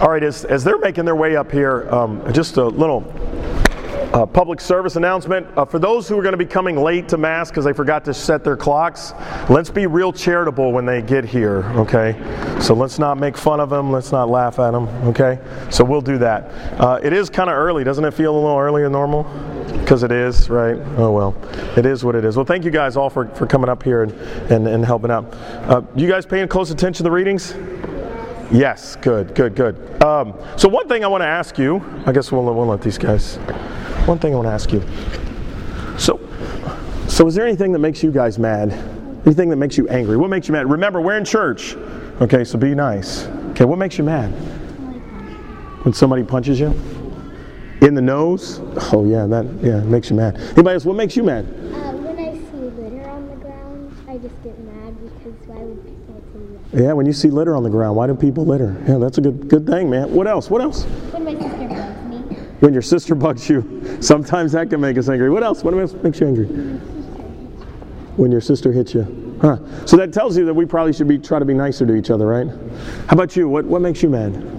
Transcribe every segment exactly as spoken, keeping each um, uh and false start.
All right, as, as they're making their way up here, um, just a little uh, public service announcement. Uh, for those who are going to be coming late to Mass because they forgot to set their clocks, let's be real charitable when they get here, okay? So let's not make fun of them. Let's not laugh at them, okay? So we'll do that. Uh, it is kind of early. Doesn't it feel a little earlier than normal? Because it is, right? Oh, well. It is what it is. Well, thank you guys all for, for coming up here and, and, and helping out. Uh, you guys paying close attention to the readings? Yes, good, good, good. Um, so one thing I want to ask you, I guess we'll, we'll let these guys, one thing I want to ask you. So, so is there anything that makes you guys mad? Anything that makes you angry? What makes you mad? Remember, we're in church. Okay, so be nice. Okay, what makes you mad? When somebody punches you? In the nose? Oh yeah, that yeah makes you mad. Anybody else, what makes you mad? Uh, when I see litter on the ground, I just get mad because why would people do that? Yeah, when you see litter on the ground, why do people litter? Yeah, that's a good good thing, man. What else? What else? When my sister bugs me. When your sister bugs you, sometimes that can make us angry. What else? What else makes you angry? When your sister hits you. Huh. So that tells you that we probably should be try to be nicer to each other, right? How about you? What what makes you mad?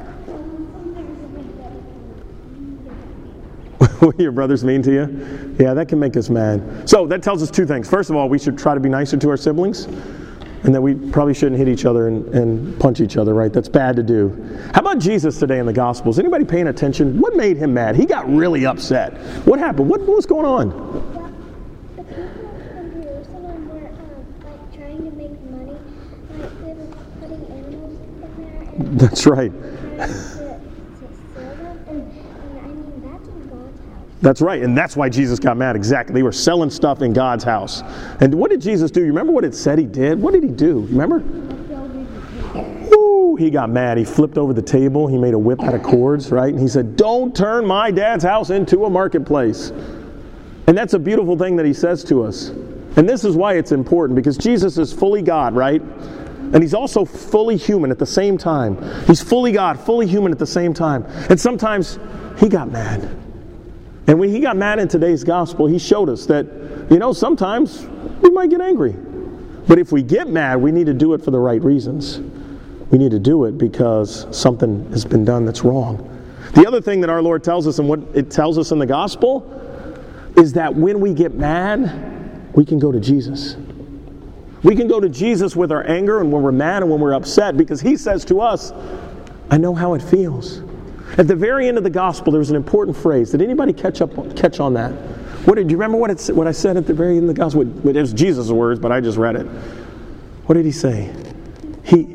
When your brother's mean to you? Yeah, that can make us mad. So that tells us two things. First of all, we should try to be nicer to our siblings, and that we probably shouldn't hit each other and, and punch each other, right? That's bad to do. How about Jesus today in the Gospels? Anybody paying attention? What made him mad? He got really upset. What happened? What, what was going on? The people in Jerusalem were uh, like trying to make money. Like they were putting animals in there. And That's right. trying to, to sell them. And, and I mean, that's in God's house. That's right, and that's why Jesus got mad. Exactly. They were selling stuff in God's house. And what did Jesus do? You remember what it said he did? What did he do? Remember? Ooh, he got mad. He flipped over the table. He made a whip out of cords, right? And he said, "Don't turn my dad's house into a marketplace." And that's a beautiful thing that he says to us. And this is why it's important, because Jesus is fully God, right? And he's also fully human at the same time. He's fully God, fully human at the same time. And sometimes he got mad. And when he got mad in today's gospel, he showed us that, you know, sometimes we might get angry. But if we get mad, we need to do it for the right reasons. We need to do it because something has been done that's wrong. The other thing that our Lord tells us, and what it tells us in the gospel, is that when we get mad, we can go to Jesus. We can go to Jesus with our anger and when we're mad and when we're upset, because he says to us, "I know how it feels." At the very end of the gospel, there was an important phrase. Did anybody catch up, catch on that? What did you remember? What it, what I said at the very end of the gospel? It was Jesus' words, but I just read it. What did he say? He.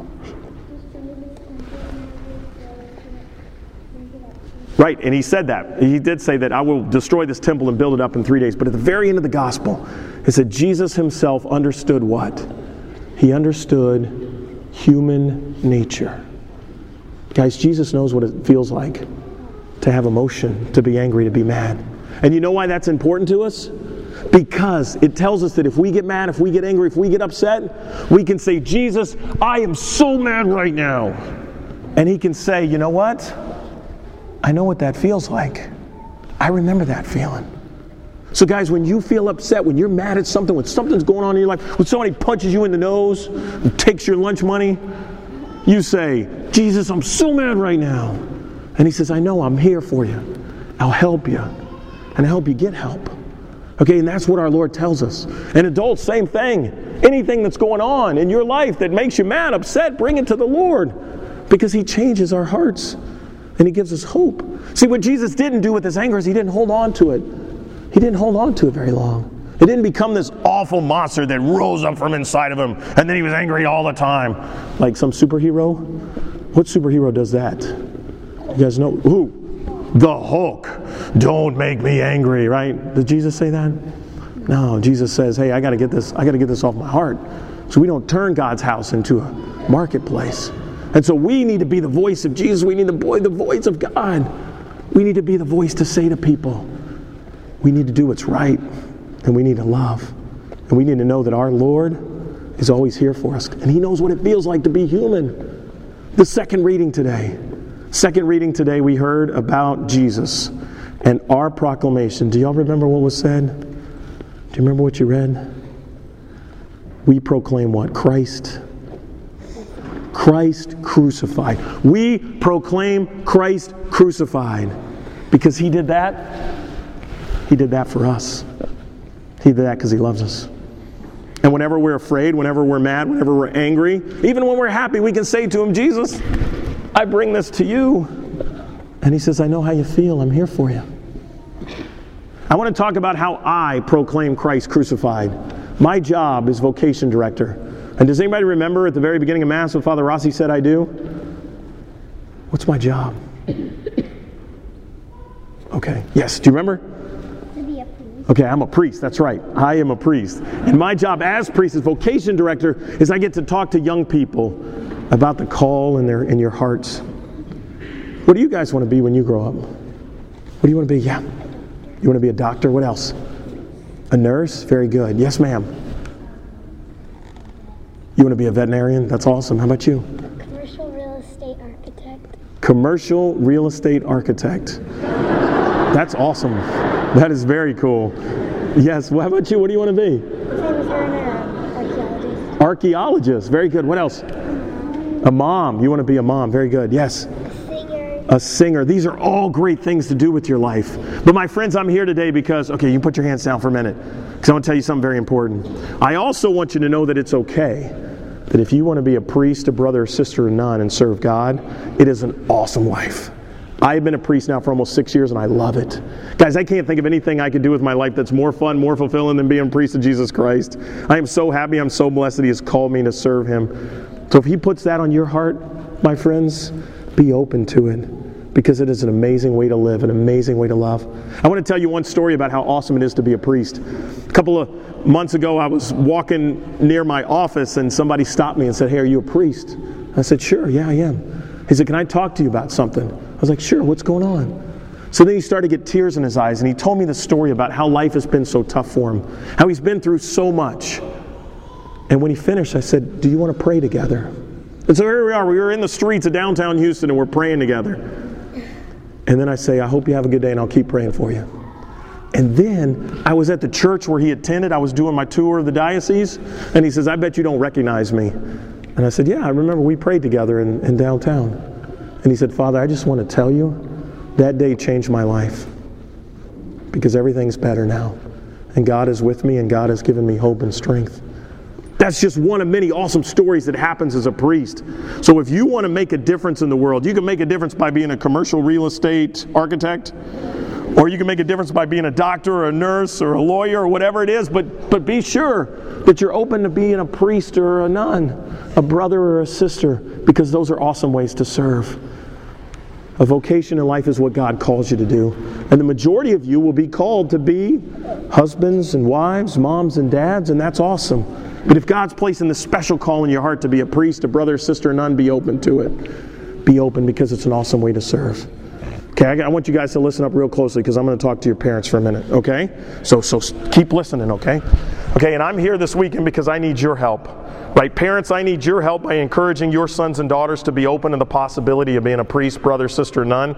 Right, and he said that. He did say that I will destroy this temple and build it up in three days. But at the very end of the gospel, it said Jesus himself understood what? He understood human nature. Guys, Jesus knows what it feels like to have emotion, to be angry, to be mad. And you know why that's important to us? Because it tells us that if we get mad, if we get angry, if we get upset, we can say, "Jesus, I am so mad right now." And he can say, "You know what? I know what that feels like. I remember that feeling." So guys, when you feel upset, when you're mad at something, when something's going on in your life, when somebody punches you in the nose and takes your lunch money, you say, "Jesus, I'm so mad right now." And he says, "I know, I'm here for you. I'll help you. And I'll help you get help." Okay, and that's what our Lord tells us. And adults, same thing. Anything that's going on in your life that makes you mad, upset, bring it to the Lord. Because he changes our hearts. And he gives us hope. See, what Jesus didn't do with his anger is he didn't hold on to it. He didn't hold on to it very long. It didn't become this awful monster that rose up from inside of him, and then he was angry all the time. Like some superhero? What superhero does that? You guys know? Who? The Hulk. "Don't make me angry," right? Did Jesus say that? No, Jesus says, "Hey, I got to get this, I got to get this off my heart." So we don't turn God's house into a marketplace. And so we need to be the voice of Jesus. We need to be the voice of God. We need to be the voice to say to people, we need to do what's right, and we need to love. And we need to know that our Lord is always here for us. And he knows what it feels like to be human. The second reading today. Second reading today, we heard about Jesus and our proclamation. Do y'all remember what was said? Do you remember what you read? We proclaim what? Christ Christ crucified. We proclaim Christ crucified. Because He did that. He did that for us. He did that because He loves us. And whenever we're afraid, whenever we're mad, whenever we're angry, even when we're happy, we can say to Him, Jesus, I bring this to you. And He says, I know how you feel. I'm here for you. I want to talk about how I proclaim Christ crucified. My job is vocation director. And does anybody remember at the very beginning of Mass what Father Rossi said I do? What's my job? Okay. Yes, do you remember? To be a priest. Okay, I'm a priest. That's right. I am a priest. And my job as priest, as vocation director, is I get to talk to young people about the call in their in your hearts. What do you guys want to be when you grow up? What do you want to be? Yeah. You want to be a doctor? What else? A nurse? Very good. Yes, ma'am. You want to be a veterinarian? That's awesome. How about you? Commercial real estate architect. Commercial real estate architect. That's awesome. That is very cool. Yes. Well, how about you? What do you want to be? Same as her and archaeologist. Archaeologist. Very good. What else? A mom. You want to be a mom. Very good. Yes. Singer. A singer. These are all great things to do with your life. But my friends, I'm here today because, okay, you can put your hands down for a minute, because I want to tell you something very important. I also want you to know that it's okay that if you want to be a priest, a brother, or sister, or nun, and serve God, it is an awesome life. I've been a priest now for almost six years, and I love it. Guys, I can't think of anything I could do with my life that's more fun, more fulfilling than being a priest of Jesus Christ. I am so happy, I'm so blessed that He has called me to serve Him. So if He puts that on your heart, my friends, be open to it, because it is an amazing way to live, an amazing way to love. I want to tell you one story about how awesome it is to be a priest. A couple of months ago, I was walking near my office, and somebody stopped me and said, hey, are you a priest? I said, sure, yeah, I am. He said, can I talk to you about something? I was like, sure, what's going on? So then he started to get tears in his eyes, and he told me the story about how life has been so tough for him, how he's been through so much. And when he finished, I said, do you want to pray together? And so here we are. We were in the streets of downtown Houston, and we're praying together. And then I say, I hope you have a good day, and I'll keep praying for you. And then I was at the church where he attended. I was doing my tour of the diocese, and he says, I bet you don't recognize me. And I said, yeah, I remember we prayed together in, in downtown. And he said, Father, I just want to tell you, that day changed my life, because everything's better now. And God is with me, and God has given me hope and strength. That's just one of many awesome stories that happens as a priest. So if you want to make a difference in the world, you can make a difference by being a commercial real estate architect, or you can make a difference by being a doctor or a nurse or a lawyer or whatever it is, but, but be sure that you're open to being a priest or a nun, a brother or a sister, because those are awesome ways to serve. A vocation in life is what God calls you to do. And the majority of you will be called to be husbands and wives, moms and dads, and that's awesome. But if God's placing this special call in your heart to be a priest, a brother, sister, a nun, be open to it. Be open, because it's an awesome way to serve. Okay, I, I want you guys to listen up real closely, because I'm going to talk to your parents for a minute, okay? So, so keep listening, okay? Okay, and I'm here this weekend because I need your help. Right, parents, I need your help by encouraging your sons and daughters to be open to the possibility of being a priest, brother, sister, nun.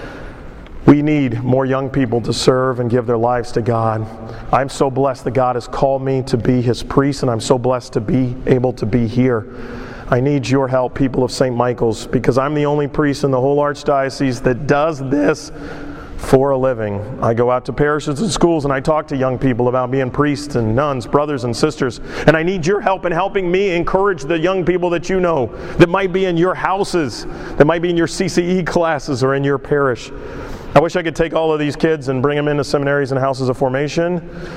We need more young people to serve and give their lives to God. I'm so blessed that God has called me to be His priest, and I'm so blessed to be able to be here. I need your help, people of Saint Michael's, because I'm the only priest in the whole Archdiocese that does this for a living. I go out to parishes and schools, and I talk to young people about being priests and nuns, brothers and sisters. And I need your help in helping me encourage the young people that you know, that might be in your houses, that might be in your C C E classes or in your parish. I wish I could take all of these kids and bring them into seminaries and houses of formation.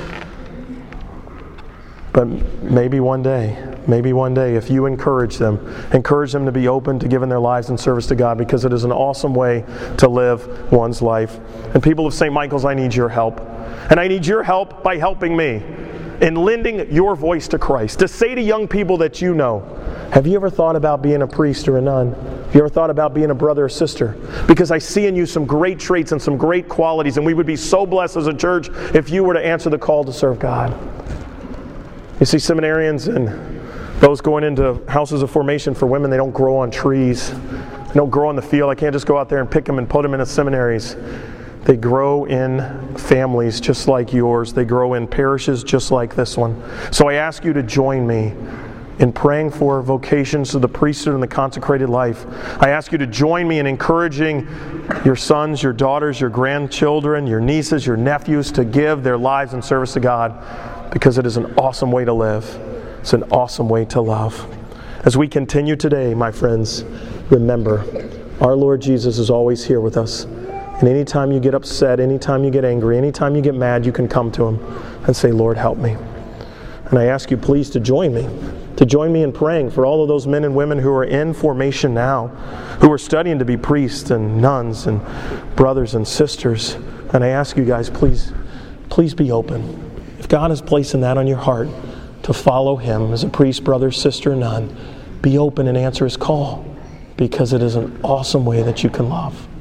But maybe one day, maybe one day, if you encourage them, encourage them to be open to giving their lives in service to God, because it is an awesome way to live one's life. And people of Saint Michael's, I need your help. And I need your help by helping me in lending your voice to Christ. To say to young people that you know, have you ever thought about being a priest or a nun? Have you ever thought about being a brother or sister? Because I see in you some great traits and some great qualities, and we would be so blessed as a church if you were to answer the call to serve God. You see, seminarians and those going into houses of formation for women, they don't grow on trees. They don't grow on the field. I can't just go out there and pick them and put them in the seminaries. They grow in families just like yours. They grow in parishes just like this one. So I ask you to join me in praying for vocations to the priesthood and the consecrated life. I ask you to join me in encouraging your sons, your daughters, your grandchildren, your nieces, your nephews to give their lives in service to God, because it is an awesome way to live. It's an awesome way to love. As we continue today, my friends, remember, our Lord Jesus is always here with us. And anytime you get upset, anytime you get angry, anytime you get mad, you can come to Him and say, Lord, help me. And I ask you please to join me. To join me in praying for all of those men and women who are in formation now, who are studying to be priests and nuns and brothers and sisters. And I ask you guys, please, please be open. If God is placing that on your heart to follow Him as a priest, brother, sister, nun, be open and answer His call, because it is an awesome way that you can love.